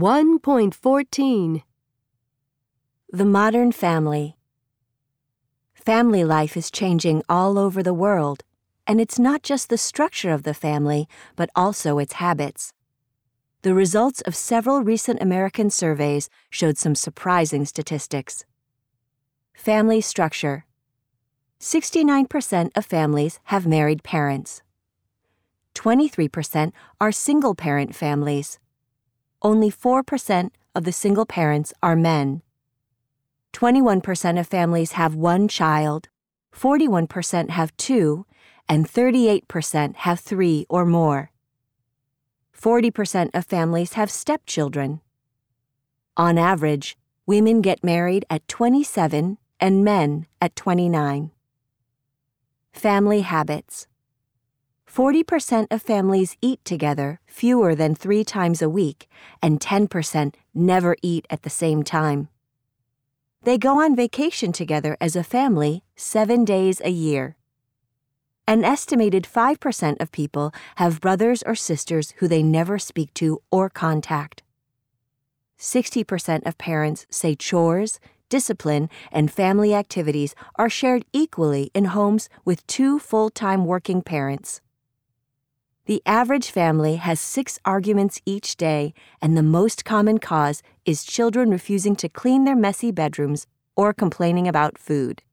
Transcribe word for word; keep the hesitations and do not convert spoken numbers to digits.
one point fourteen. The modern family. Family life is changing all over the world, and it's not just the structure of the family, but also its habits. The results of several recent American surveys showed some surprising statistics. Family structure. sixty-nine percent of families have married parents. twenty-three percent are single-parent families. Only four percent of the single parents are men. twenty-one percent of families have one child, forty-one percent have two, and thirty-eight percent have three or more. forty percent of families have stepchildren. On average, women get married at twenty-seven and men at twenty-nine. Family habits. forty percent of families eat together fewer than three times a week, and ten percent never eat at the same time. They go on vacation together as a family seven days a year. An estimated five percent of people have brothers or sisters who they never speak to or contact. sixty percent of parents say chores, discipline, and family activities are shared equally in homes with two full-time working parents. The average family has six arguments each day, and the most common cause is children refusing to clean their messy bedrooms or complaining about food.